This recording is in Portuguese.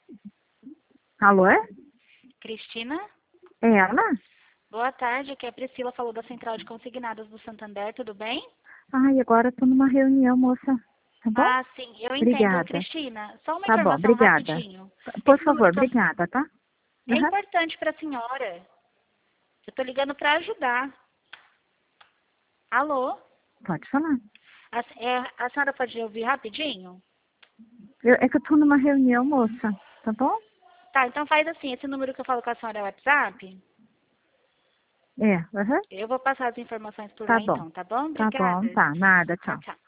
Alô, é? Cristina? É ela? Boa tarde, aqui é a Priscila, falou da Central de Consignados do Santander, tudo bem? Ai, agora eu tô numa reunião, moça. Tá bom? Ah, sim, eu entendo, Obrigada. Cristina. Só uma Tá bom, informação obrigada. rapidinho. Por Esse favor, número que eu... obrigada, tá? é Uhum. importante para a senhora. Eu tô ligando para ajudar. Alô? Pode falar. A senhora pode ouvir rapidinho? É que eu tô numa reunião, moça. Tá bom? Tá, então faz assim, esse número que eu falo com a senhora é o WhatsApp? É, uhum. Eu vou passar as informações por Tá lá bom. então, tá bom? Tá bom, Obrigada. tá. Nada, Tchau, tchau. tchau.